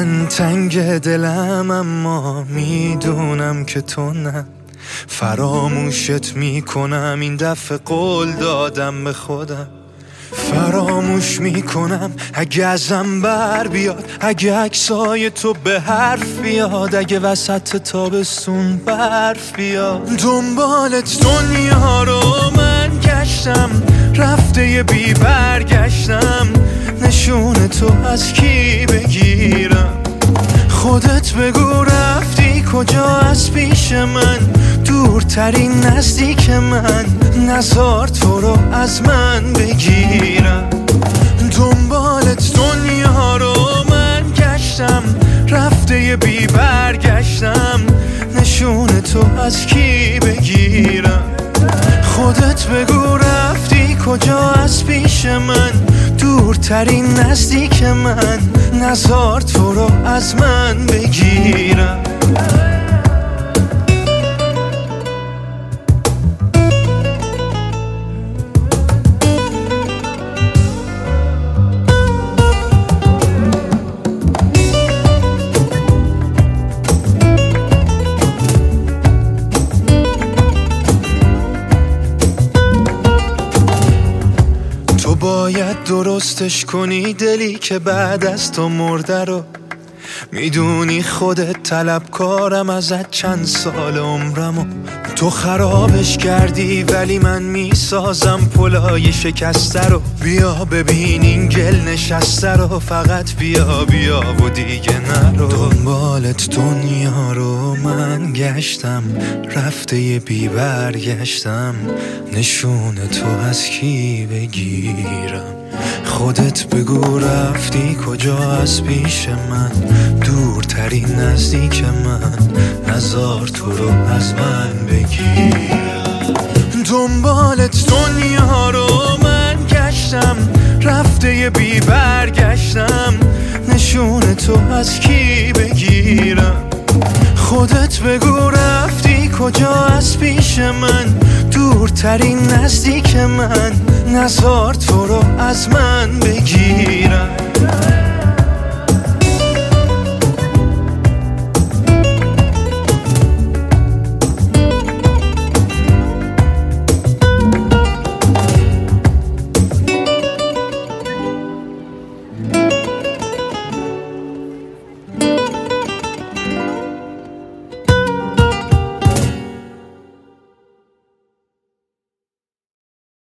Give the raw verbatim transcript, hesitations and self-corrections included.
من تنگ دلم اما میدونم که تو نه. فراموشت میکنم این دفعه، قول دادم به خودم. فراموش میکنم اگه ازم بر بیاد، اگه عکسای تو به حرف بیاد، اگه وسط تابستون برف بیاد. دنبالت دنیا رو من گشتم، رفته یه بی برگشتم. نشون تو از کی بگیرم؟ خودت بگو رفتی کجا از پیش من؟ دورترین نزدیک من، نزار تو رو از من بگیرم. دنبالت دنیا رو من گشتم، رفته یه بی برگشتم. نشون تو از کی بگیرم؟ خودت بگو رفتی کجا از پیش من؟ دورترین نزدیک من، نزار تو رو از من بگیرم. باید درستش کنی دلی که بعد از تو مرده رو. میدونی خودت طلبکارم ازت چند سال عمرمو. تو خرابش کردی ولی من میسازم پلای شکسته رو. بیا ببین این گل نشسته رو، فقط بیا بیا و دیگه نرو. دنبالت دنیا رو من گشتم، رفته یه بی برگشتم. نشون تو از کی بگیرم؟ خودت بگو رفتی کجا از پیش من؟ دورترین نزدیک من، نزار تو رو از من بگیرم. دنبالت دنیا رو من گشتم، رفته یه بی برگشتم. نشون تو از کی بگیرم؟ خودت بگو رفتی کجا از پیش من؟ دورترین نزدیک من، نزار تو رو از من بگیرم.